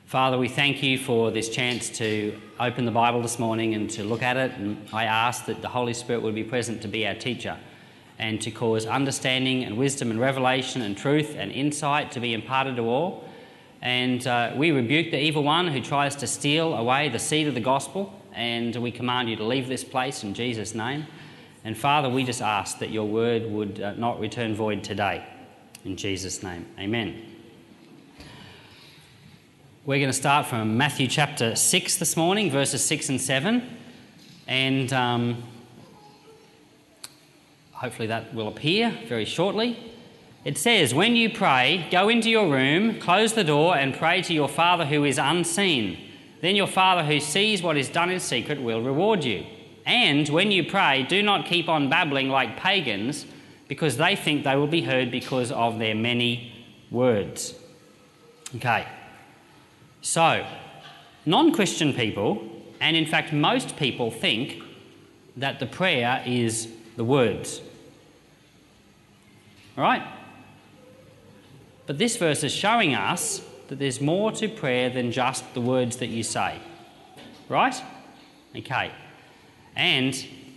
Father, we thank you for this chance to open the Bible this morning and to look at it, and I ask that the Holy Spirit would be present to be our teacher and to cause understanding and wisdom and revelation and truth and insight to be imparted to all. And we rebuke the evil one who tries to steal away the seed of the gospel, and we command you to leave this place in Jesus' name. And Father, we just ask that your word would not return void today. In Jesus' name, amen. We're going to start from Matthew chapter 6 this morning, verses 6 and 7. And hopefully that will appear very shortly. It says, "When you pray, go into your room, close the door and pray to your Father who is unseen. Then your Father who sees what is done in secret will reward you. And when you pray, do not keep on babbling like pagans, because they think they will be heard because of their many words." Okay. So, non-Christian people, and in fact most people, think that the prayer is the words. All right? But this verse is showing us that there's more to prayer than just the words that you say. Right? Okay. And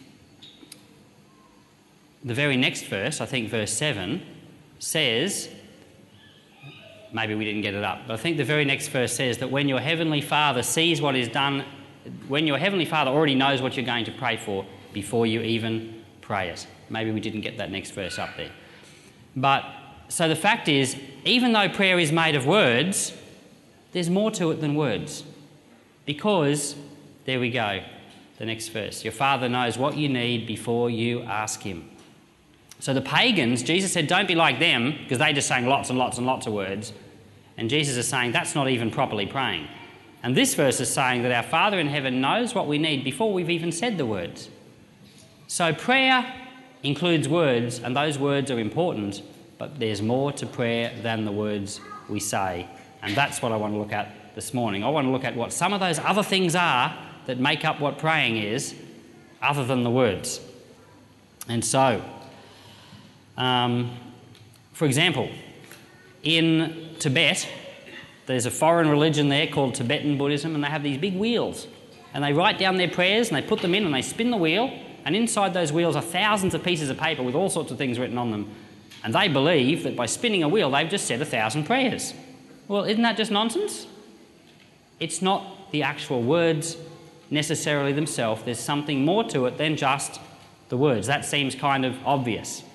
the very next verse, I think verse 7, says... Maybe we didn't get it up, but I think the very next verse says that when your Heavenly Father sees what is done, when your Heavenly Father already knows what you're going to pray for before you even pray it. Maybe we didn't get that next verse up there. But, so the fact is, even though prayer is made of words, there's more to it than words. Because, there we go, the next verse. Your Father knows what you need before you ask Him. So the pagans, Jesus said, don't be like them, because they just sang lots and lots and lots of words. And Jesus is saying that's not even properly praying. And this verse is saying that our Father in heaven knows what we need before we've even said the words. So prayer includes words, and those words are important, but there's more to prayer than the words we say. And that's what I want to look at this morning. I want to look at what some of those other things are that make up what praying is, other than the words. And so... for example, in Tibet, there's a foreign religion there called Tibetan Buddhism, and they have these big wheels. And they write down their prayers, and they put them in, and they spin the wheel, and inside those wheels are thousands of pieces of paper with all sorts of things written on them. And they believe that by spinning a wheel, they've just said 1,000 prayers. Well, isn't that just nonsense? It's not the actual words necessarily themselves. There's something more to it than just the words. That seems kind of obvious.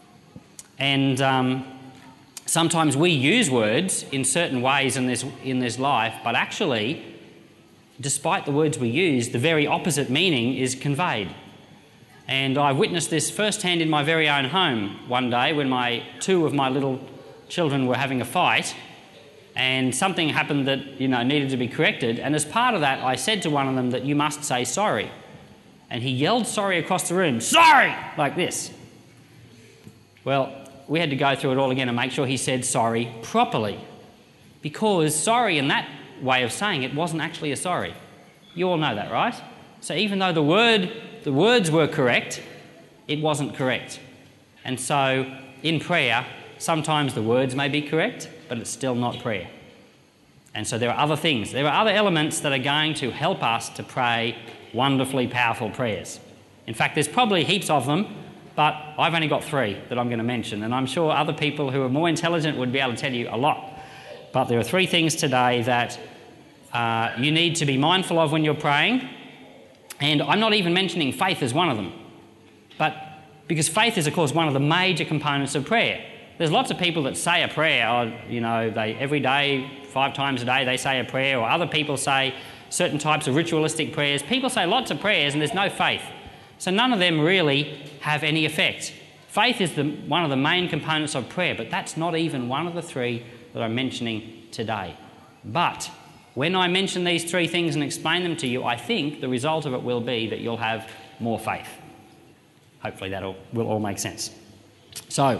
And sometimes we use words in certain ways in this life, but actually, despite the words we use, the very opposite meaning is conveyed. And I witnessed this firsthand in my very own home one day when two of my little children were having a fight, and something happened that, needed to be corrected. And as part of that, I said to one of them that you must say sorry. And he yelled sorry across the room, "Sorry!" like this. Well, we had to go through it all again and make sure he said sorry properly. Because sorry in that way of saying it wasn't actually a sorry. You all know that, right? So even though the words were correct, it wasn't correct. And so in prayer, sometimes the words may be correct, but it's still not prayer. And so there are other things. There are other elements that are going to help us to pray wonderfully powerful prayers. In fact, there's probably heaps of them, but I've only got 3 that I'm going to mention, and I'm sure other people who are more intelligent would be able to tell you a lot. But there are 3 things today that you need to be mindful of when you're praying, and I'm not even mentioning faith as one of them, but because faith is, of course, one of the major components of prayer. There's lots of people that say a prayer, they every day, 5 times a day, they say a prayer, or other people say certain types of ritualistic prayers. People say lots of prayers, and there's no faith. So none of them really have any effect. Faith is one of the main components of prayer, but that's not even one of the 3 that I'm mentioning today. But when I mention these 3 things and explain them to you, I think the result of it will be that you'll have more faith. Hopefully that will all make sense. So,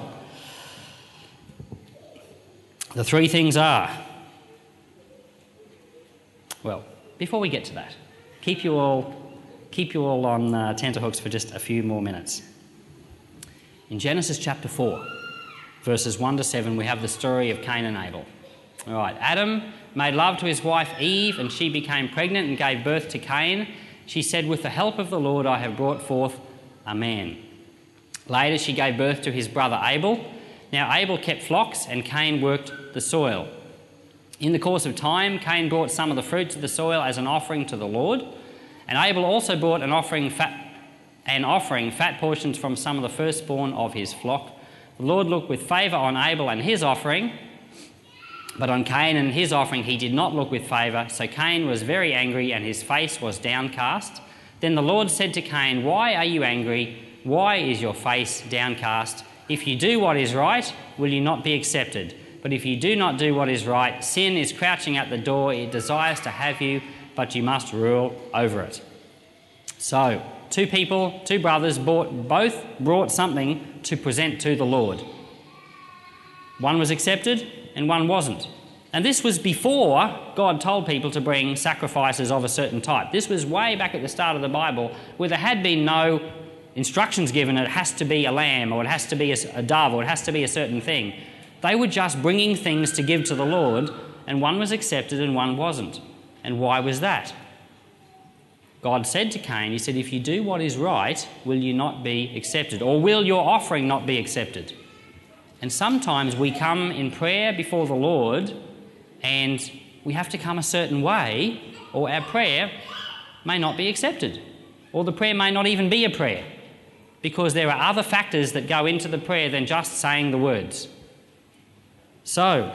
the 3 things are... Well, before we get to that, keep you all on tenterhooks for just a few more minutes. In Genesis chapter 4, verses 1 to 7, we have the story of Cain and Abel. All right, Adam made love to his wife Eve, and she became pregnant and gave birth to Cain. She said, "With the help of the Lord I have brought forth a man." Later she gave birth to his brother Abel. Now Abel kept flocks and Cain worked the soil. In the course of time, Cain brought some of the fruits of the soil as an offering to the Lord, and Abel also brought an offering fat portions from some of the firstborn of his flock. The Lord looked with favour on Abel and his offering, but on Cain and his offering he did not look with favour. So Cain was very angry and his face was downcast. Then the Lord said to Cain, "Why are you angry? Why is your face downcast? If you do what is right, will you not be accepted? But if you do not do what is right, sin is crouching at the door. It desires to have you, but you must rule over it." So, two brothers, both brought something to present to the Lord. One was accepted and one wasn't. And this was before God told people to bring sacrifices of a certain type. This was way back at the start of the Bible, where there had been no instructions given, it has to be a lamb, or it has to be a dove, or it has to be a certain thing. They were just bringing things to give to the Lord, and one was accepted and one wasn't. And why was that? God said to Cain, he said, "If you do what is right, will you not be accepted? Or will your offering not be accepted?" And sometimes we come in prayer before the Lord and we have to come a certain way, or our prayer may not be accepted, or the prayer may not even be a prayer, because there are other factors that go into the prayer than just saying the words. So,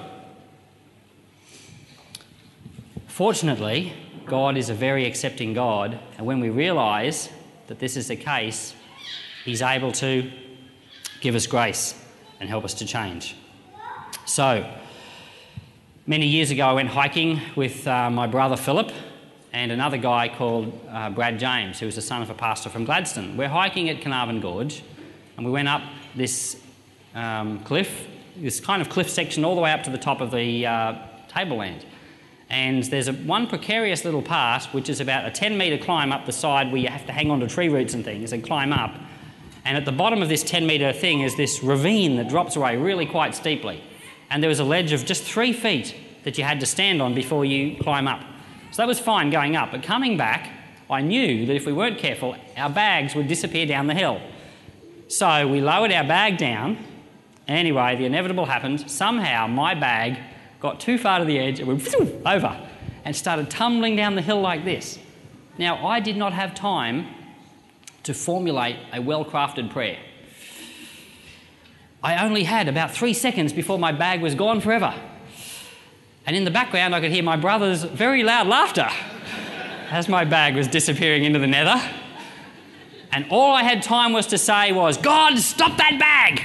fortunately, God is a very accepting God, and when we realise that this is the case, he's able to give us grace and help us to change. So, many years ago I went hiking with my brother Philip and another guy called Brad James, who was the son of a pastor from Gladstone. We're hiking at Carnarvon Gorge, and we went up this cliff, this kind of cliff section all the way up to the top of the tableland. And there's one precarious little part, which is about a 10-metre climb up the side where you have to hang onto tree roots and things and climb up. And at the bottom of this 10-metre thing is this ravine that drops away really quite steeply. And there was a ledge of just 3 feet that you had to stand on before you climb up. So that was fine going up, but coming back, I knew that if we weren't careful, our bags would disappear down the hill. So we lowered our bag down. Anyway, the inevitable happened. Somehow my bag got too far to the edge and went over and started tumbling down the hill like this. Now, I did not have time to formulate a well-crafted prayer. I only had about 3 seconds before my bag was gone forever. And in the background I could hear my brother's very loud laughter as my bag was disappearing into the nether. And all I had time was to say was, "God, stop that bag!"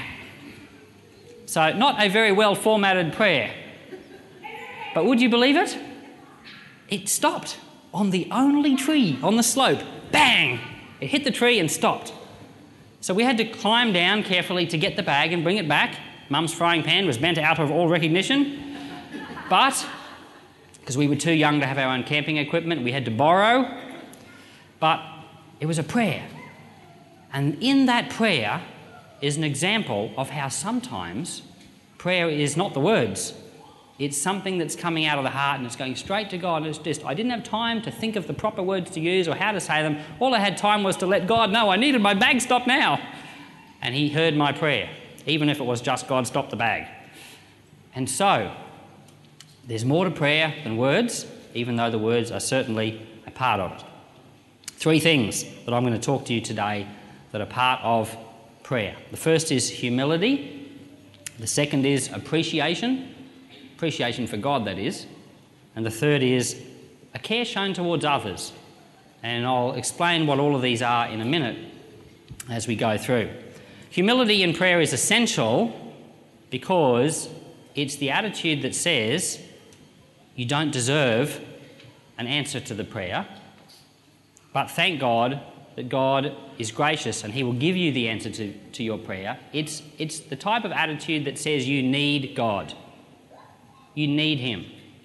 So not a very well formatted prayer. But would you believe it? It stopped on the only tree on the slope. Bang! It hit the tree and stopped. So we had to climb down carefully to get the bag and bring it back. Mum's frying pan was bent out of all recognition. But, because we were too young to have our own camping equipment, we had to borrow. But it was a prayer. And in that prayer is an example of how sometimes prayer is not the words. It's something that's coming out of the heart and it's going straight to God. It's just, I didn't have time to think of the proper words to use or how to say them. All I had time was to let God know I needed my bag stopped now. And he heard my prayer, even if it was just, "God, stop the bag." And so, there's more to prayer than words, even though the words are certainly a part of it. 3 things that I'm going to talk to you today that are part of prayer. The first is humility. The second is appreciation for God, that is. And the third is a care shown towards others. And I'll explain what all of these are in a minute as we go through. Humility in prayer is essential because it's the attitude that says you don't deserve an answer to the prayer, but thank God that God is gracious and he will give you the answer to your prayer. It's the type of attitude that says you need God. You need him.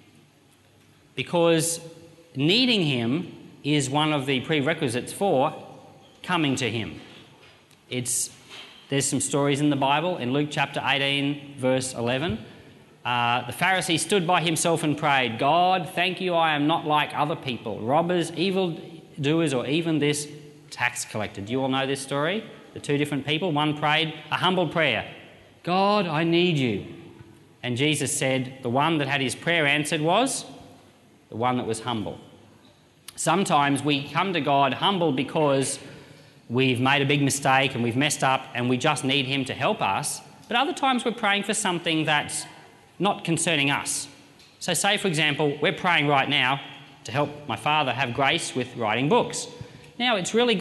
Because needing him is one of the prerequisites for coming to him. There's some stories in the Bible, in Luke chapter 18, verse 11. The Pharisee stood by himself and prayed, God, thank you, I am not like other people, robbers, evildoers, or even this tax collector. Do you all know this story? The two different people. One prayed a humble prayer, God, I need you. And Jesus said the one that had his prayer answered was the one that was humble. Sometimes we come to God humble because we've made a big mistake and we've messed up and we just need him to help us. But other times we're praying for something that's not concerning us. So say, for example, we're praying right now to help my father have grace with writing books. Now, it's really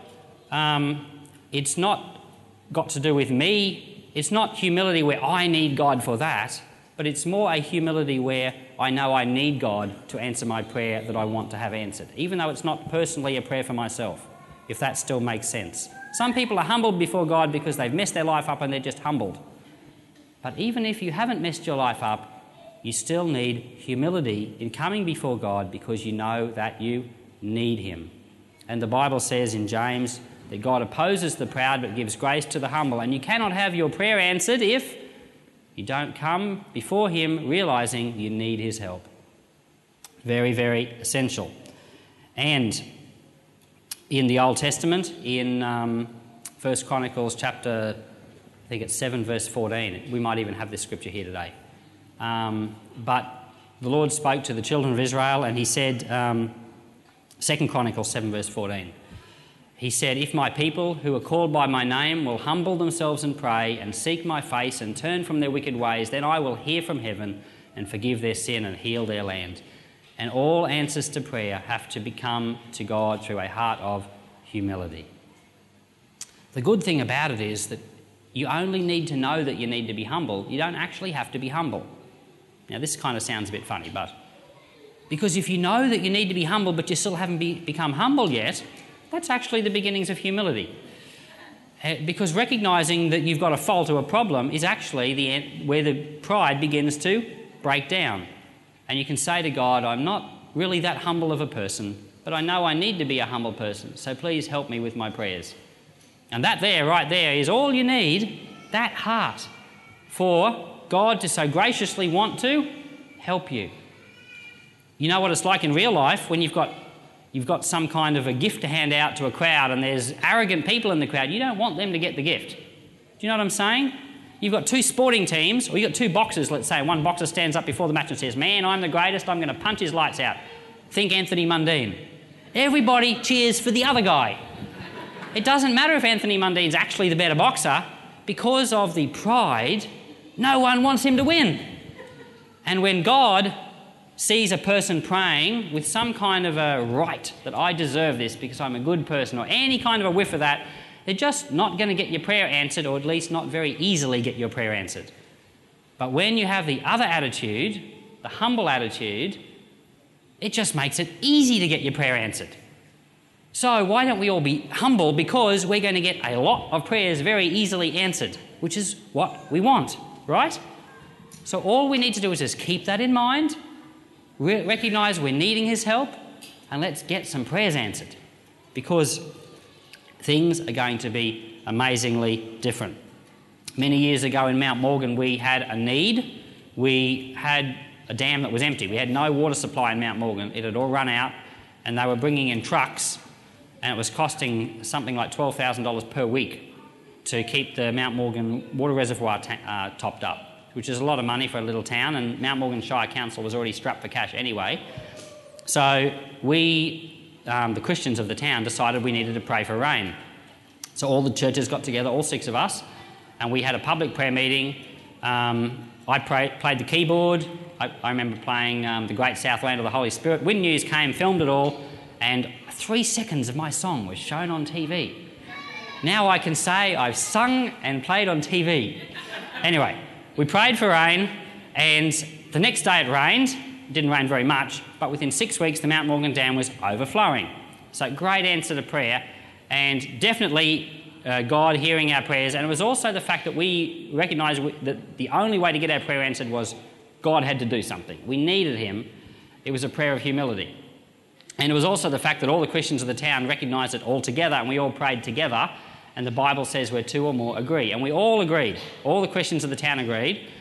it's not got to do with me. It's not humility where I need God for that, but it's more a humility where I know I need God to answer my prayer that I want to have answered, even though it's not personally a prayer for myself, if that still makes sense. Some people are humbled before God because they've messed their life up and they're just humbled. But even if you haven't messed your life up, you still need humility in coming before God because you know that you need him. And the Bible says in James that God opposes the proud but gives grace to the humble. And you cannot have your prayer answered if you don't come before him realising you need his help. Very, very essential. And in the Old Testament, in 1 Chronicles chapter, I think it's 7 verse 14, we might even have this scripture here today. But the Lord spoke to the children of Israel and he said, 2 Chronicles 7 verse 14, he said, if my people who are called by my name will humble themselves and pray and seek my face and turn from their wicked ways, then I will hear from heaven and forgive their sin and heal their land. And all answers to prayer have to become to God through a heart of humility. The good thing about it is that you only need to know that you need to be humble. You don't actually have to be humble. Now, this kind of sounds a bit funny, but because if you know that you need to be humble but you still haven't become humble yet, that's actually the beginnings of humility. Because recognising that you've got a fault or a problem is actually where the pride begins to break down. And you can say to God, I'm not really that humble of a person, but I know I need to be a humble person, so please help me with my prayers. And that right there, is all you need, that heart, for God to so graciously want to help you. You know what it's like in real life when you've got some kind of a gift to hand out to a crowd and there's arrogant people in the crowd. You don't want them to get the gift. Do you know what I'm saying? You've got two sporting teams, or you've got two boxers, let's say. One boxer stands up before the match and says, man, I'm the greatest, I'm going to punch his lights out. Think Anthony Mundine. Everybody cheers for the other guy. It doesn't matter if Anthony Mundine's actually the better boxer. Because of the pride, no one wants him to win. And when God sees a person praying with some kind of a right that I deserve this because I'm a good person, or any kind of a whiff of that, they're just not going to get your prayer answered, or at least not very easily get your prayer answered. But when you have the other attitude, the humble attitude, it just makes it easy to get your prayer answered. So why don't we all be humble? Because we're going to get a lot of prayers very easily answered, which is what we want, right? So all we need to do is just keep that in mind, recognise we're needing his help, and let's get some prayers answered, because things are going to be amazingly different. Many years ago in Mount Morgan, we had a need. We had a dam that was empty. We had no water supply in Mount Morgan. It had all run out, and they were bringing in trucks, and it was costing something like $12,000 per week to keep the Mount Morgan water reservoir topped up, which is a lot of money for a little town, and Mount Morgan Shire Council was already strapped for cash anyway. So we, the Christians of the town, decided we needed to pray for rain. So all the churches got together, all 6 of us, and we had a public prayer meeting. I played the keyboard. I remember playing The Great South Land of the Holy Spirit. Wind News came, filmed it all, and 3 seconds of my song was shown on TV. Now I can say I've sung and played on TV. Anyway, we prayed for rain, and the next day it rained. It didn't rain very much, but within 6 weeks the Mount Morgan Dam was overflowing. So great answer to prayer, and definitely God hearing our prayers. And it was also the fact that we recognised that the only way to get our prayer answered was God had to do something. We needed him. It was a prayer of humility. And it was also the fact that all the Christians of the town recognised it all together, and we all prayed together. And the Bible says where 2 or more agree. And we all agreed. All the Christians of the town agreed.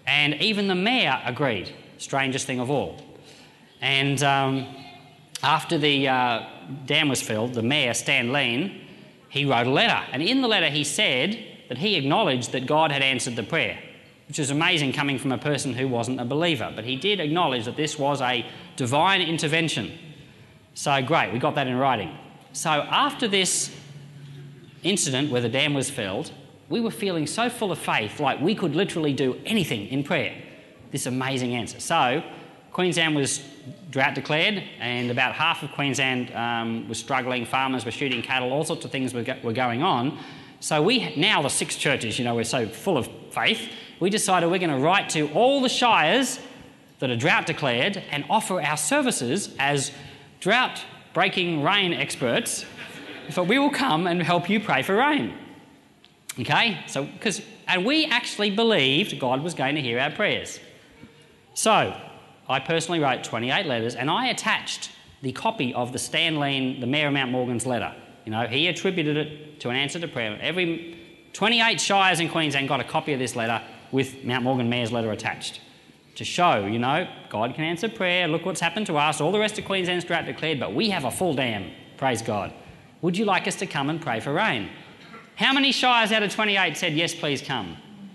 And even the mayor agreed, strangest thing of all. And after the dam was filled, the mayor, Stan Lean, he wrote a letter. And in the letter he said that he acknowledged that God had answered the prayer, which is amazing coming from a person who wasn't a believer. But he did acknowledge that this was a divine intervention. So great, we got that in writing. So after this incident where the dam was filled, we were feeling so full of faith, like we could literally do anything in prayer. This amazing answer. So Queensland was drought declared, and about half of Queensland was struggling. Farmers were shooting cattle, all sorts of things were going on. So we, now the 6 churches, we're so full of faith, we decided we're going to write to all the shires that are drought declared and offer our services as drought breaking rain experts. So we will come and help you pray for rain. Okay? And we actually believed God was going to hear our prayers. So I personally wrote 28 letters, and I attached the copy of the Stan Lean, the Mayor of Mount Morgan's letter. He attributed it to an answer to prayer. Every 28 shires in Queensland got a copy of this letter with Mount Morgan Mayor's letter attached to show, God can answer prayer. Look what's happened to us. All the rest of Queensland's drought declared, but we have a full dam. Praise God. Would you like us to come and pray for rain? How many shires out of 28 said, yes, please come?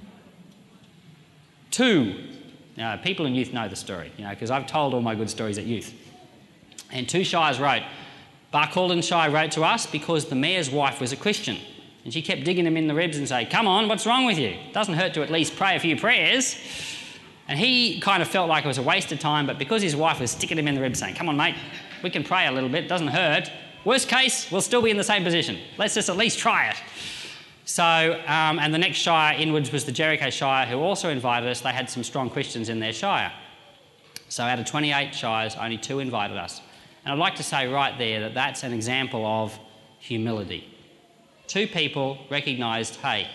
2. Now, people in youth know the story, because I've told all my good stories at youth. And 2 shires wrote. Barcaldine Shire wrote to us because the mayor's wife was a Christian. And she kept digging him in the ribs and saying, come on, what's wrong with you? It doesn't hurt to at least pray a few prayers. And he kind of felt like it was a waste of time, but because his wife was sticking him in the ribs saying, come on, mate, we can pray a little bit, it doesn't hurt. Worst case, we'll still be in the same position. Let's just at least try it. So, and the next shire inwards was the Jericho Shire, who also invited us. They had some strong Christians in their shire. So out of 28 shires, only 2 invited us. And I'd like to say right there that that's an example of humility. 2 people recognised, hey,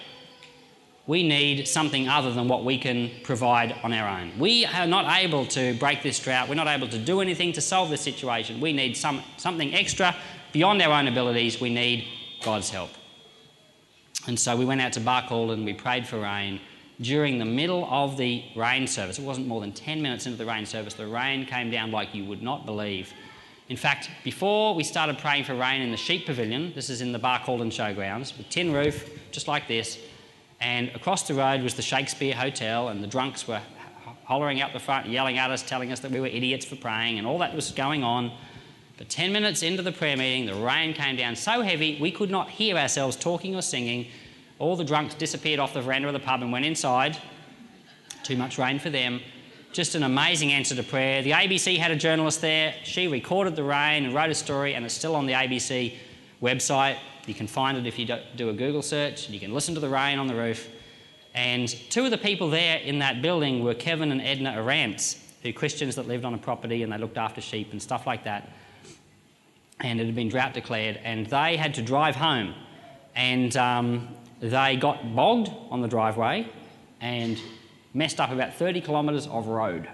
we need something other than what we can provide on our own. We are not able to break this drought. We're not able to do anything to solve this situation. We need something extra beyond our own abilities. We need God's help. And so we went out to Barcaldine and we prayed for rain. During the middle of the rain service, it wasn't more than 10 minutes into the rain service, the rain came down like you would not believe. In fact, before we started praying for rain in the sheep pavilion, this is in the Barcaldine Showgrounds, with tin roof, just like this, and across the road was the Shakespeare Hotel, and the drunks were hollering out the front, yelling at us, telling us that we were idiots for praying, and all that was going on. But 10 minutes into the prayer meeting, the rain came down so heavy we could not hear ourselves talking or singing. All the drunks disappeared off the veranda of the pub and went inside. Too much rain for them. Just an amazing answer to prayer. The ABC had a journalist there. She recorded the rain and wrote a story, and it's still on the ABC website. You can find it if you do a Google search. You can listen to the rain on the roof. And 2 of the people there in that building were Kevin and Edna Arantz, who were Christians that lived on a property and they looked after sheep and stuff like that. And it had been drought declared, and they had to drive home. And they got bogged on the driveway and messed up about 30 kilometres of road.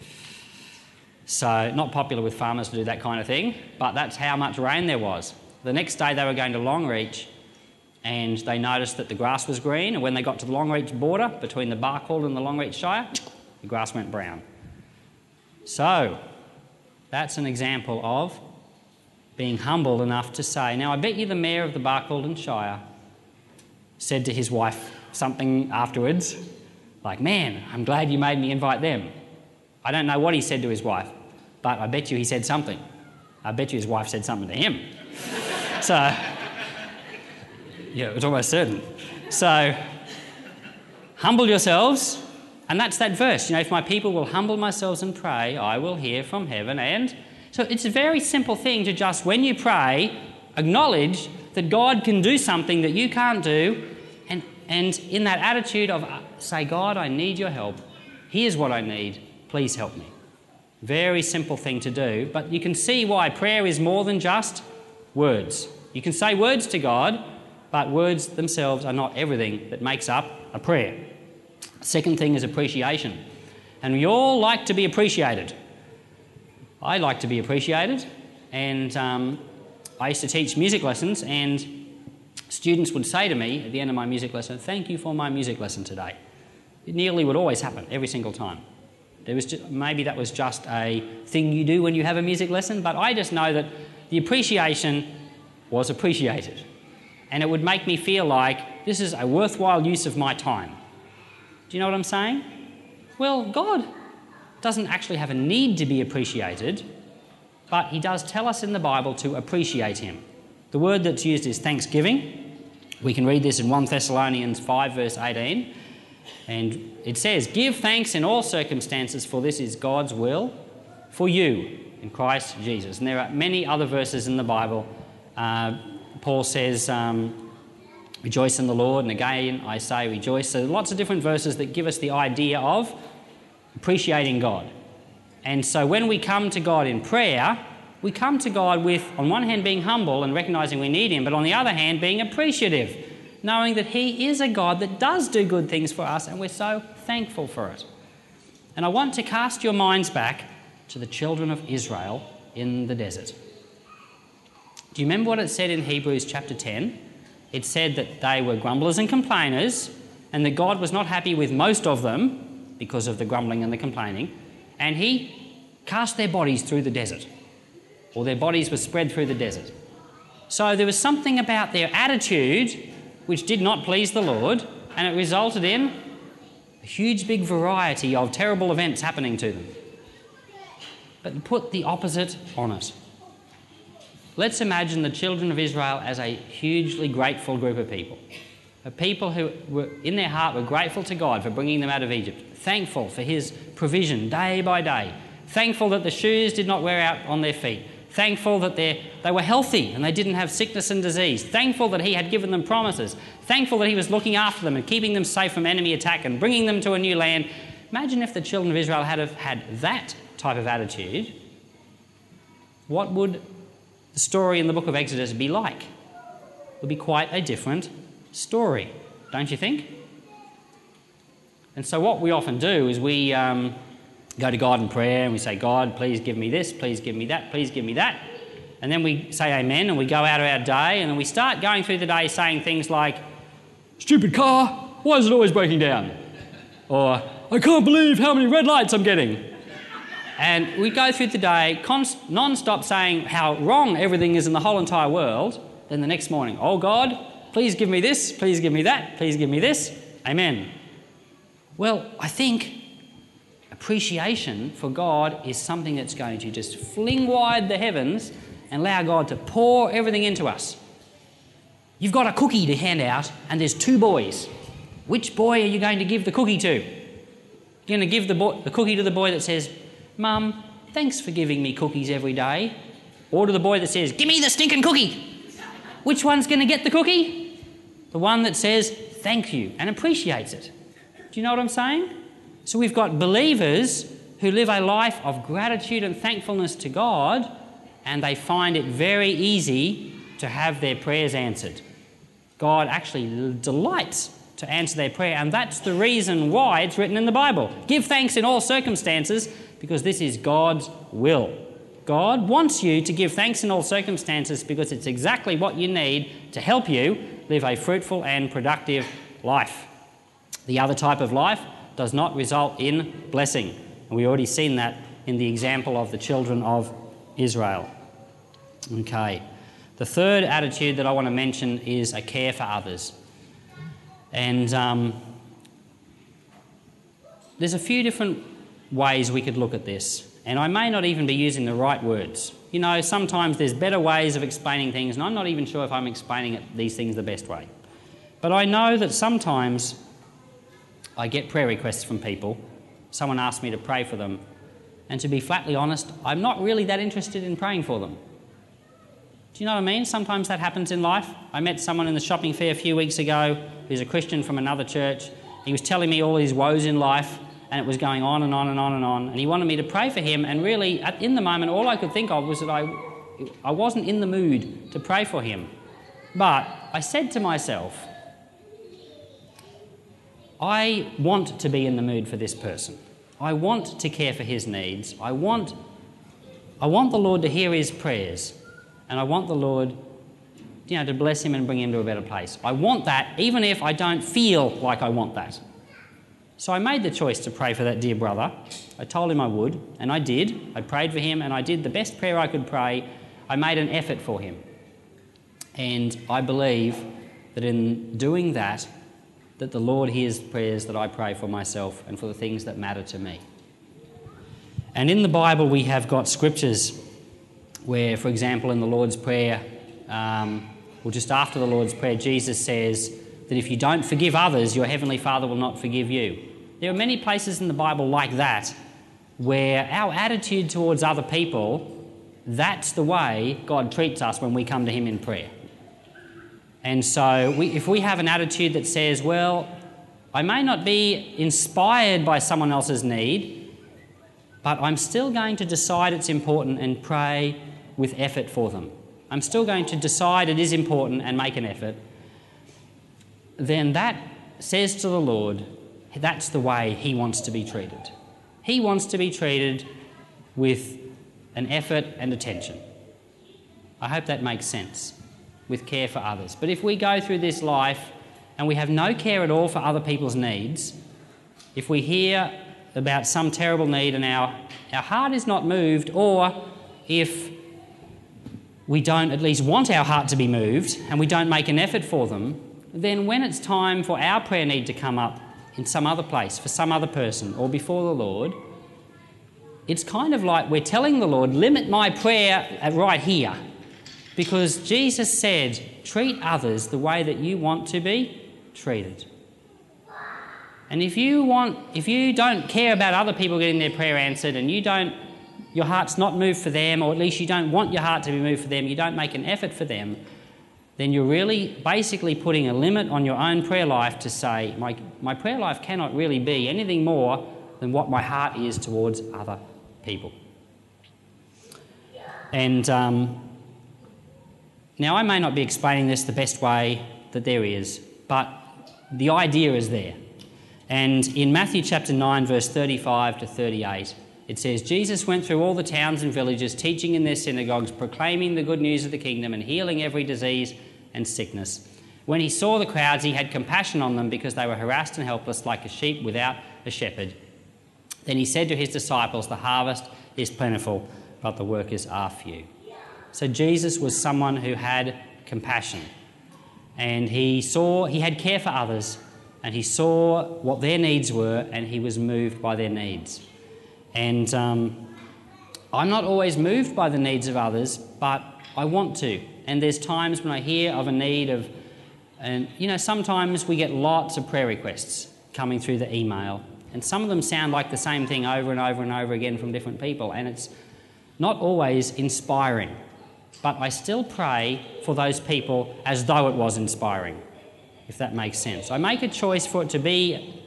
So not popular with farmers to do that kind of thing, but that's how much rain there was. The next day they were going to Longreach, and they noticed that the grass was green, and when they got to the Longreach border between the Barcaldine and the Longreach Shire, the grass went brown. So that's an example of being humble enough to say, now I bet you the mayor of the Barcaldine Shire said to his wife something afterwards, like, man, I'm glad you made me invite them. I don't know what he said to his wife, but I bet you he said something. I bet you his wife said something to him. So, yeah, it was almost certain. So, humble yourselves, and that's that verse. If my people will humble themselves and pray, I will hear from heaven. And so it's a very simple thing to just, when you pray, acknowledge that God can do something that you can't do, and in that attitude of, say, God, I need your help. Here's what I need. Please help me. Very simple thing to do, but you can see why prayer is more than just words. You can say words to God, but words themselves are not everything that makes up a prayer. Second thing is appreciation. And we all like to be appreciated. I like to be appreciated, and I used to teach music lessons, and students would say to me at the end of my music lesson, thank you for my music lesson today. It nearly would always happen, every single time. Maybe that was just a thing you do when you have a music lesson, but I just know that the appreciation was appreciated. And it would make me feel like this is a worthwhile use of my time. Do you know what I'm saying? Well, God doesn't actually have a need to be appreciated, but he does tell us in the Bible to appreciate him. The word that's used is thanksgiving. We can read this in 1 Thessalonians 5 verse 18. And it says, "Give thanks in all circumstances, for this is God's will for you in Christ Jesus." And there are many other verses in the Bible. Paul says, "Rejoice in the Lord," and again I say rejoice. So lots of different verses that give us the idea of appreciating God. And so when we come to God in prayer, we come to God with, on one hand, being humble and recognising we need him, but on the other hand, being appreciative, knowing that he is a God that does do good things for us, and we're so thankful for it. And I want to cast your minds back to the children of Israel in the desert. Do you remember what it said in Hebrews chapter 10? It said that they were grumblers and complainers, and that God was not happy with most of them because of the grumbling and the complaining, and he cast their bodies through the desert, or their bodies were spread through the desert. So there was something about their attitude which did not please the Lord, and it resulted in a huge big variety of terrible events happening to them. But put the opposite on it. Let's imagine the children of Israel as a hugely grateful group of people. A people who were, in their heart, were grateful to God for bringing them out of Egypt, thankful for his provision day by day, thankful that the shoes did not wear out on their feet, thankful that they were healthy and they didn't have sickness and disease, thankful that he had given them promises, thankful that he was looking after them and keeping them safe from enemy attack and bringing them to a new land. Imagine if the children of Israel had that type of attitude. What would the story in the book of Exodus be like? It would be quite a different story, don't you think? And so what we often do is we go to God in prayer and we say, "God, please give me this, please give me that, please give me that." And then we say amen and we go out of our day, and then we start going through the day saying things like, "Stupid car, why is it always breaking down?" Or, "I can't believe how many red lights I'm getting." And we go through the day non-stop saying how wrong everything is in the whole entire world. Then the next morning, "Oh God, please give me this, please give me that, please give me this. Amen." Well, I think appreciation for God is something that's going to just fling wide the heavens and allow God to pour everything into us. You've got a cookie to hand out and there's two boys. Which boy are you going to give the cookie to? You're going to give the cookie to the boy that says, "Mum, thanks for giving me cookies every day," or to the boy that says, "Give me the stinking cookie"? Which one's going to get the cookie? The one that says thank you and appreciates it. Do you know what I'm saying? So we've got believers who live a life of gratitude and thankfulness to God, and they find it very easy to have their prayers answered. God actually delights to answer their prayer, and that's the reason why it's written in the Bible. Give thanks in all circumstances, because this is God's will. God wants you to give thanks in all circumstances because it's exactly what you need to help you live a fruitful and productive life. The other type of life does not result in blessing. And we've already seen that in the example of the children of Israel. Okay. The third attitude that I want to mention is a care for others. And there's a few different ways we could look at this. And I may not even be using the right words. You know, sometimes there's better ways of explaining things, and I'm not even sure if I'm explaining these things the best way. But I know that sometimes I get prayer requests from people. Someone asks me to pray for them. And to be flatly honest, I'm not really that interested in praying for them. Do you know what I mean? Sometimes that happens in life. I met someone in the shopping fair a few weeks ago who's a Christian from another church. He was telling me all his woes in life, and it was going on and on and on and on. And he wanted me to pray for him, and really, in the moment, all I could think of was that I wasn't in the mood to pray for him. But I said to myself, I want to be in the mood for this person. I want to care for his needs. I want the Lord to hear his prayers, and I want the Lord, to bless him and bring him to a better place. I want that, even if I don't feel like I want that. So I made the choice to pray for that dear brother. I told him I would, and I did. I prayed for him, and I did the best prayer I could pray. I made an effort for him. And I believe that in doing that, that the Lord hears prayers that I pray for myself and for the things that matter to me. And in the Bible, we have got scriptures where, for example, in the Lord's Prayer, or just after the Lord's Prayer, Jesus says that if you don't forgive others, your Heavenly Father will not forgive you. There are many places in the Bible like that where our attitude towards other people, that's the way God treats us when we come to him in prayer. And so if we have an attitude that says, well, I may not be inspired by someone else's need, but I'm still going to decide it's important and pray with effort for them. I'm still going to decide it is important and make an effort. Then that says to the Lord, that's the way he wants to be treated. He wants to be treated with an effort and attention. I hope that makes sense, with care for others. But if we go through this life and we have no care at all for other people's needs, if we hear about some terrible need and our heart is not moved, or if we don't at least want our heart to be moved and we don't make an effort for them, then when it's time for our prayer need to come up in some other place, for some other person, or before the Lord, it's kind of like we're telling the Lord, limit my prayer right here. Because Jesus said, treat others the way that you want to be treated. And if you don't care about other people getting their prayer answered, and your heart's not moved for them, or at least you don't want your heart to be moved for them, you don't make an effort for them, then you're really basically putting a limit on your own prayer life to say, my prayer life cannot really be anything more than what my heart is towards other people. And now I may not be explaining this the best way that there is, but the idea is there. And in Matthew chapter 9, verse 35 to 38, it says, Jesus went through all the towns and villages, teaching in their synagogues, proclaiming the good news of the kingdom and healing every disease and sickness. When he saw the crowds, he had compassion on them because they were harassed and helpless like a sheep without a shepherd. Then he said to his disciples, the harvest is plentiful, but the workers are few. So Jesus was someone who had compassion, and he had care for others, and he saw what their needs were, and he was moved by their needs. And I'm not always moved by the needs of others, but I want to. And there's times when I hear of a need sometimes we get lots of prayer requests coming through the email, and some of them sound like the same thing over and over and over again from different people, and it's not always inspiring. But I still pray for those people as though it was inspiring, if that makes sense. I make a choice to be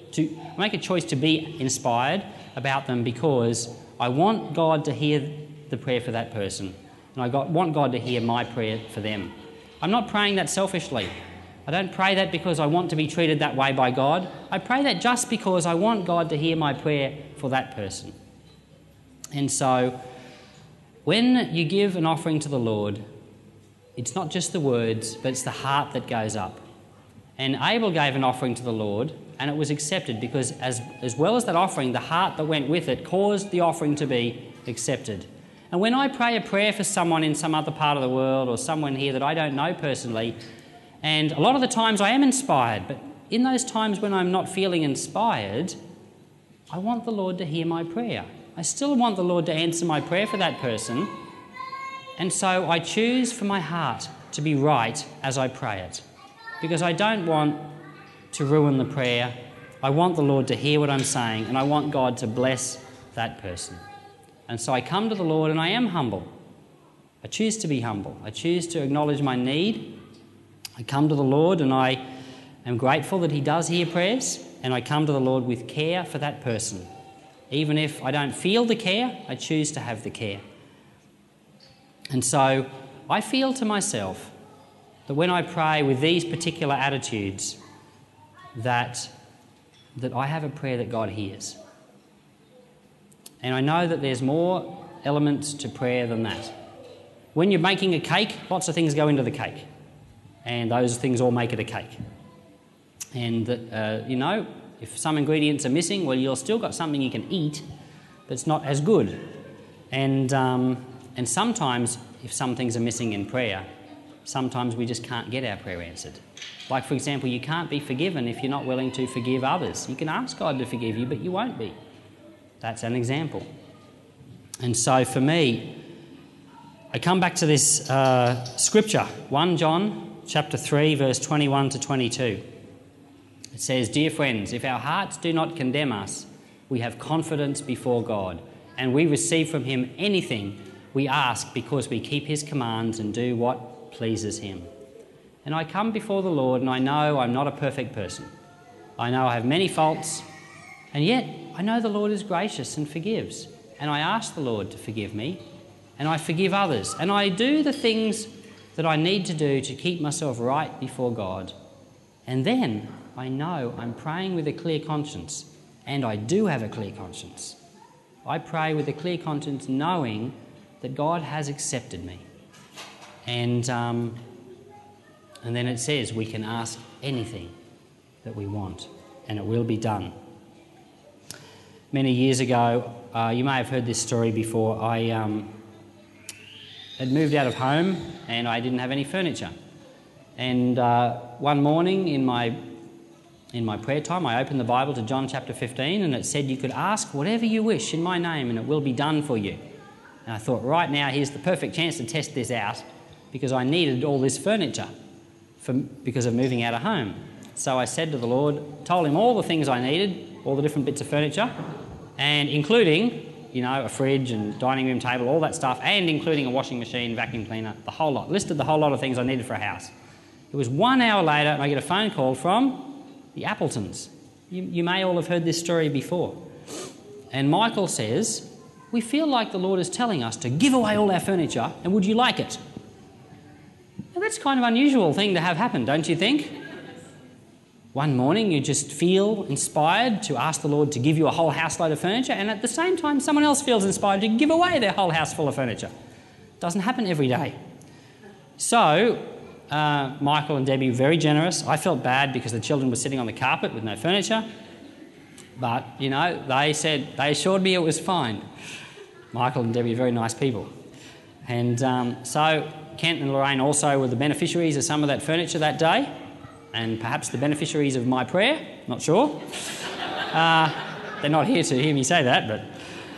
inspired about them because I want God to hear the prayer for that person, and I want God to hear my prayer for them. I'm not praying that selfishly. I don't pray that because I want to be treated that way by God. I pray that just because I want God to hear my prayer for that person. And so when you give an offering to the Lord, it's not just the words, but it's the heart that goes up. And Abel gave an offering to the Lord, and it was accepted because as well as that offering, the heart that went with it caused the offering to be accepted. And when I pray a prayer for someone in some other part of the world or someone here that I don't know personally, and a lot of the times I am inspired, but in those times when I'm not feeling inspired, I want the Lord to hear my prayer. I still want the Lord to answer my prayer for that person, and so I choose for my heart to be right as I pray it, because I don't want to ruin the prayer. I want the Lord to hear what I'm saying, and I want God to bless that person. And so I come to the Lord and I am humble. I choose to be humble. I choose to acknowledge my need. I come to the Lord and I am grateful that he does hear prayers, and I come to the Lord with care for that person. Even if I don't feel the care, I choose to have the care. And so I feel to myself that when I pray with these particular attitudes, that I have a prayer that God hears. And I know that there's more elements to prayer than that. When you're making a cake, lots of things go into the cake, and those things all make it a cake. And If some ingredients are missing, well, you've still got something you can eat, but it's not as good. And sometimes, if some things are missing in prayer, sometimes we just can't get our prayer answered. Like, for example, you can't be forgiven if you're not willing to forgive others. You can ask God to forgive you, but you won't be. That's an example. And so for me, I come back to this scripture, 1 John chapter 3, verse 21 to 22. It says, "Dear friends, if our hearts do not condemn us, we have confidence before God, and we receive from him anything we ask because we keep his commands and do what pleases him. And I come before the Lord, and I know I'm not a perfect person. I know I have many faults, and yet I know the Lord is gracious and forgives. And I ask the Lord to forgive me, and I forgive others. And I do the things that I need to do to keep myself right before God. And then I know I'm praying with a clear conscience, and I do have a clear conscience. I pray with a clear conscience knowing that God has accepted me." And then it says we can ask anything that we want, and it will be done. Many years ago, you may have heard this story before, I had moved out of home and I didn't have any furniture. And one morning in my prayer time, I opened the Bible to John chapter 15, and it said you could ask whatever you wish in my name and it will be done for you. And I thought, right now, here's the perfect chance to test this out, because I needed all this furniture because of moving out of home. So I said to the Lord, told him all the things I needed, all the different bits of furniture, and including, a fridge and dining room table, all that stuff, and including a washing machine, vacuum cleaner, the whole lot. Listed the whole lot of things I needed for a house. It was 1 hour later and I get a phone call from the Appletons. You may all have heard this story before. And Michael says, "We feel like the Lord is telling us to give away all our furniture, and would you like it?" Now, that's kind of an unusual thing to have happen, don't you think? One morning you just feel inspired to ask the Lord to give you a whole house load of furniture, and at the same time someone else feels inspired to give away their whole house full of furniture. Doesn't happen every day. So Michael and Debbie were very generous. I felt bad because the children were sitting on the carpet with no furniture, but they assured me it was fine. Michael and Debbie are very nice people. And so Kent and Lorraine also were the beneficiaries of some of that furniture that day, and perhaps the beneficiaries of my prayer, not sure. They're not here to hear me say that, but...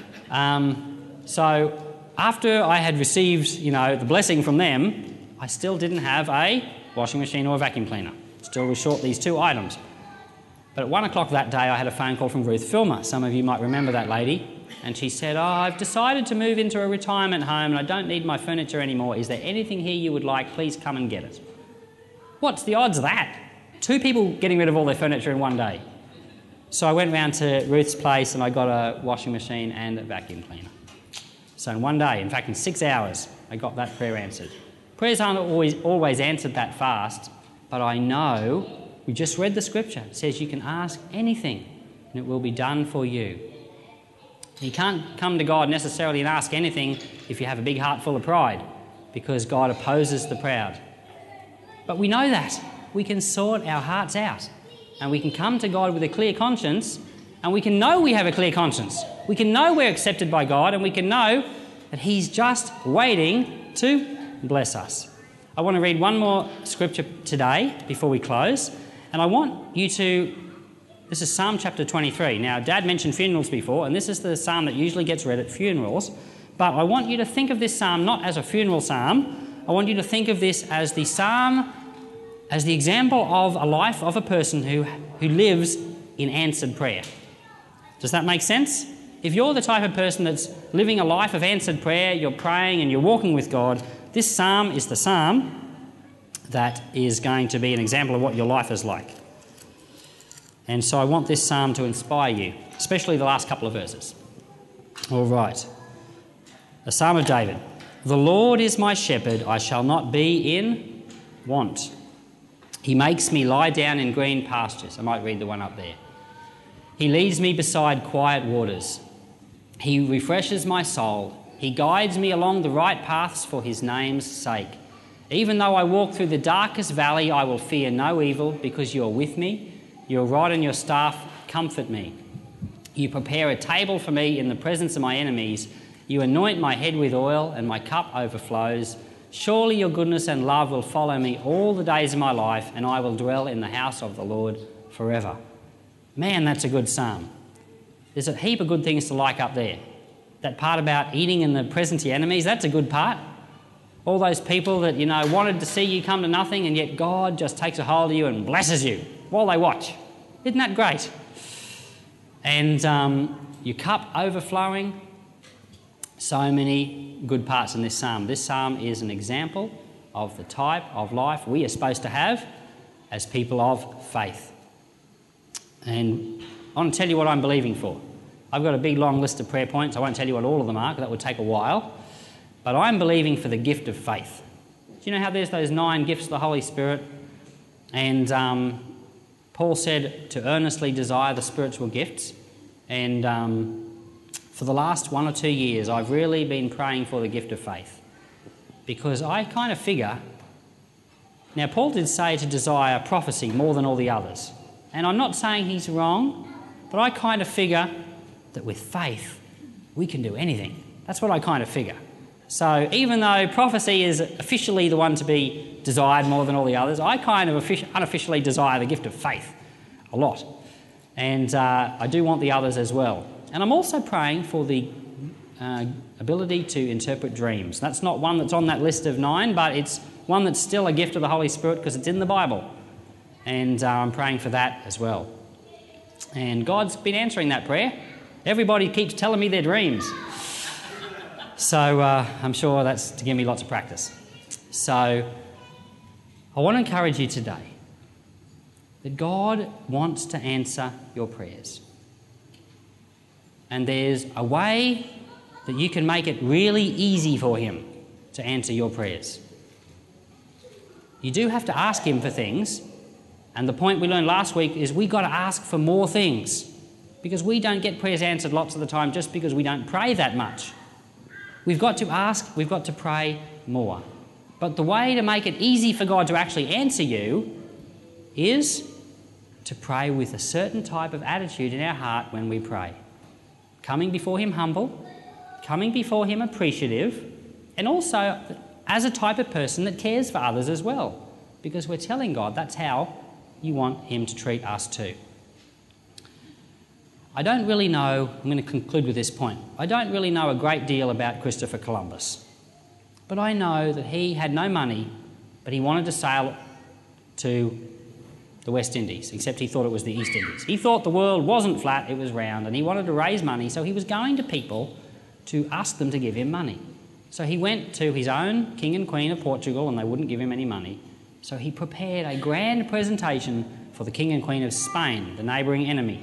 So after I had received, the blessing from them, I still didn't have a washing machine or a vacuum cleaner. Still was short these two items. But at 1 o'clock that day, I had a phone call from Ruth Filmer. Some of you might remember that lady. And she said, I've decided to move into a retirement home and I don't need my furniture anymore. Is there anything here you would like? Please come and get it. What's the odds of that? 2 people getting rid of all their furniture in one day. So I went round to Ruth's place and I got a washing machine and a vacuum cleaner. So in one day, in fact in 6 hours, I got that prayer answered. Prayers aren't always answered that fast, but I know, we just read the scripture. It says you can ask anything and it will be done for you. You can't come to God necessarily and ask anything if you have a big heart full of pride, because God opposes the proud. But we know that. We can sort our hearts out and we can come to God with a clear conscience, and we can know we have a clear conscience. We can know we're accepted by God, and we can know that He's just waiting to bless us. I want to read one more scripture today before we close, and I want you to... This is Psalm chapter 23. Now, Dad mentioned funerals before, and this is the psalm that usually gets read at funerals, but I want you to think of this psalm not as a funeral psalm. I want you to think of this as the psalm, as the example of a life of a person who lives in answered prayer. Does that make sense? If you're the type of person that's living a life of answered prayer, you're praying and you're walking with God, this psalm is the psalm that is going to be an example of what your life is like. And so I want this psalm to inspire you, especially the last couple of verses. All right. The Psalm of David. The Lord is my shepherd, I shall not be in want. He makes me lie down in green pastures. I might read the one up there. He leads me beside quiet waters. He refreshes my soul. He guides me along the right paths for his name's sake. Even though I walk through the darkest valley, I will fear no evil, because you are with me. Your rod and your staff comfort me. You prepare a table for me in the presence of my enemies. You anoint my head with oil, and my cup overflows. Surely your goodness and love will follow me all the days of my life, and I will dwell in the house of the Lord forever. Man, that's a good psalm. There's a heap of good things to like up there. That part about eating in the presence of your enemies, that's a good part. All those people that, wanted to see you come to nothing, and yet God just takes a hold of you and blesses you while they watch. Isn't that great? And your cup overflowing. So many good parts in this psalm. This psalm is an example of the type of life we are supposed to have as people of faith. And I want to tell you what I'm believing for. I've got a big long list of prayer points. I won't tell you what all of them are because that would take a while. But I'm believing for the gift of faith. Do you know how there's those 9 gifts of the Holy Spirit? And Paul said to earnestly desire the spiritual gifts. And for the last 1 or 2 years, I've really been praying for the gift of faith. Because I kind of figure... Now, Paul did say to desire prophecy more than all the others. And I'm not saying he's wrong, but I kind of figure that with faith, we can do anything. That's what I kind of figure. So even though prophecy is officially the one to be desired more than all the others, I kind of unofficially desire the gift of faith a lot. And I do want the others as well. And I'm also praying for the ability to interpret dreams. That's not one that's on that list of 9, but it's one that's still a gift of the Holy Spirit because it's in the Bible. And I'm praying for that as well. And God's been answering that prayer. Everybody keeps telling me their dreams. So I'm sure that's to give me lots of practice. So I want to encourage you today that God wants to answer your prayers. And there's a way that you can make it really easy for him to answer your prayers. You do have to ask him for things. And the point we learned last week is we've got to ask for more things. Because we don't get prayers answered lots of the time just because we don't pray that much. We've got to ask, we've got to pray more. But the way to make it easy for God to actually answer you is to pray with a certain type of attitude in our heart when we pray. Coming before him humble, coming before him appreciative, and also as a type of person that cares for others as well. Because we're telling God that's how you want him to treat us too. I don't really know, I'm going to conclude with this point, I don't really know a great deal about Christopher Columbus. But I know that he had no money, but he wanted to sail to the West Indies, except he thought it was the East Indies. He thought the world wasn't flat, it was round, and he wanted to raise money, so he was going to people to ask them to give him money. So he went to his own king and queen of Portugal, and they wouldn't give him any money. So he prepared a grand presentation for the king and queen of Spain, the neighbouring enemy.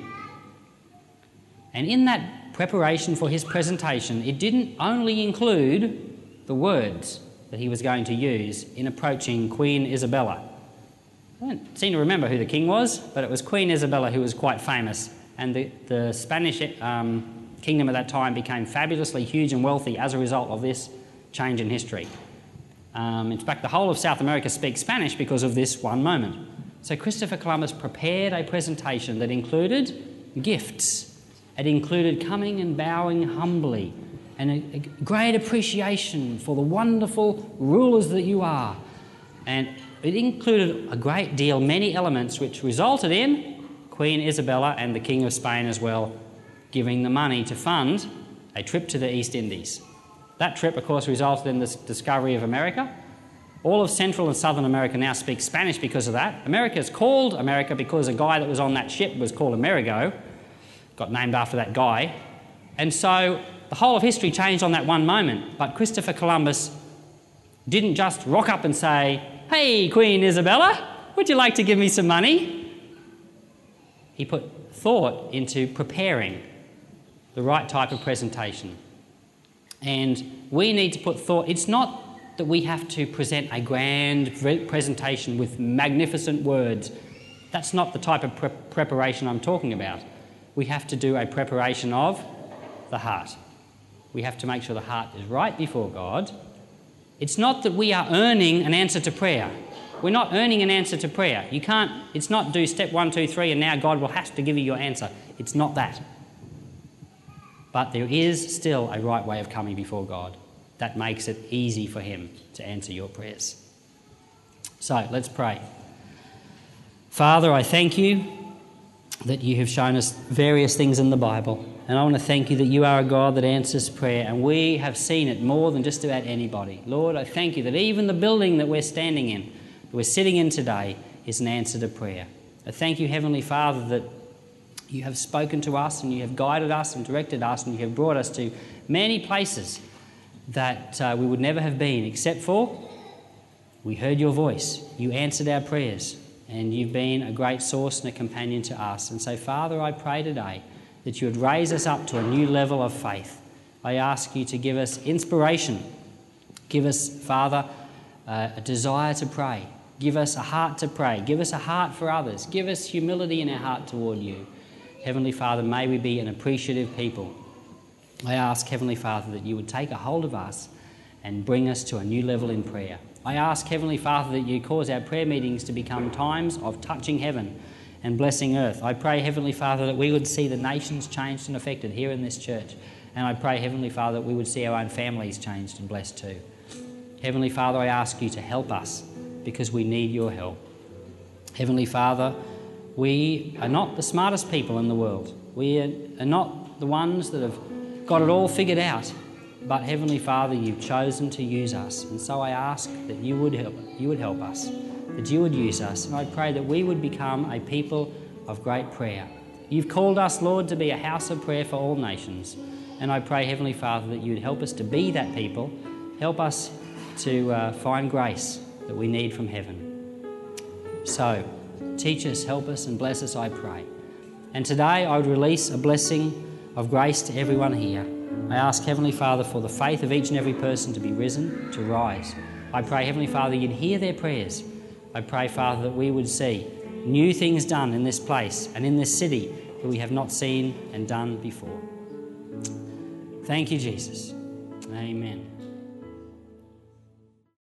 And in that preparation for his presentation, it didn't only include the words that he was going to use in approaching Queen Isabella. I don't seem to remember who the king was, but it was Queen Isabella who was quite famous. And the Spanish kingdom at that time became fabulously huge and wealthy as a result of this change in history. In fact, the whole of South America speaks Spanish because of this one moment. So Christopher Columbus prepared a presentation that included gifts. It included coming and bowing humbly and a great appreciation for the wonderful rulers that you are. And it included a great deal, many elements, which resulted in Queen Isabella and the King of Spain as well giving the money to fund a trip to the East Indies. That trip, of course, resulted in the discovery of America. All of Central and Southern America now speaks Spanish because of that. America is called America because a guy that was on that ship was called Amerigo. Got named after that guy. And so the whole of history changed on that one moment. But Christopher Columbus didn't just rock up and say, "Hey, Queen Isabella, would you like to give me some money?" He put thought into preparing the right type of presentation. And we need to put thought. It's not that we have to present a grand presentation with magnificent words. That's not the type of preparation I'm talking about. We have to do a preparation of the heart. We have to make sure the heart is right before God. It's not that we are earning an answer to prayer. We're not earning an answer to prayer. You can't, it's not do step 1, 2, 3 and now God will have to give you your answer. It's not that. But there is still a right way of coming before God that makes it easy for him to answer your prayers. So let's pray. Father, I thank you that you have shown us various things in the Bible. And I want to thank you that you are a God that answers prayer, and we have seen it more than just about anybody. Lord, I thank you that even the building that we're standing in, that we're sitting in today, is an answer to prayer. I thank you, Heavenly Father, that you have spoken to us and you have guided us and directed us and you have brought us to many places that we would never have been except for we heard your voice. You answered our prayers and you've been a great source and a companion to us. And so, Father, I pray today that you would raise us up to a new level of faith. I ask you to give us inspiration. Give us, Father, a desire to pray. Give us a heart to pray. Give us a heart for others. Give us humility in our heart toward you. Heavenly Father, may we be an appreciative people. I ask, Heavenly Father, that you would take a hold of us and bring us to a new level in prayer. I ask, Heavenly Father, that you cause our prayer meetings to become times of touching heaven and blessing earth. I pray, Heavenly Father, that we would see the nations changed and affected here in this church. And I pray, Heavenly Father, that we would see our own families changed and blessed too. Heavenly Father, I ask you to help us because we need your help. Heavenly Father, we are not the smartest people in the world. We are not the ones that have got it all figured out. But Heavenly Father, you've chosen to use us. And so I ask that you would help us, that you would use us. And I pray that we would become a people of great prayer. You've called us, Lord, to be a house of prayer for all nations. And I pray, Heavenly Father, that you would help us to be that people. Help us to find grace that we need from heaven. So, teach us, help us and bless us, I pray. And today I would release a blessing of grace to everyone here. I ask, Heavenly Father, for the faith of each and every person to be risen, to rise. I pray, Heavenly Father, you'd hear their prayers. I pray, Father, that we would see new things done in this place and in this city that we have not seen and done before. Thank you, Jesus. Amen.